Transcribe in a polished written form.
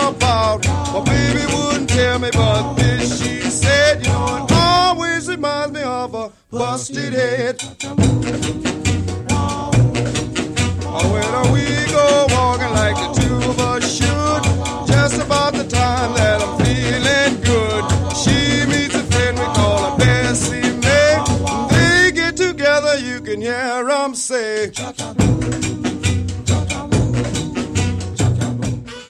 about. My baby wouldn't tell me, but this she said, you know, it always reminds me of a busted head. When we go walking like the two of us should, just about the time that I'm feeling good, she meets a friend we call her Bessie May. They get together, you can hear them say,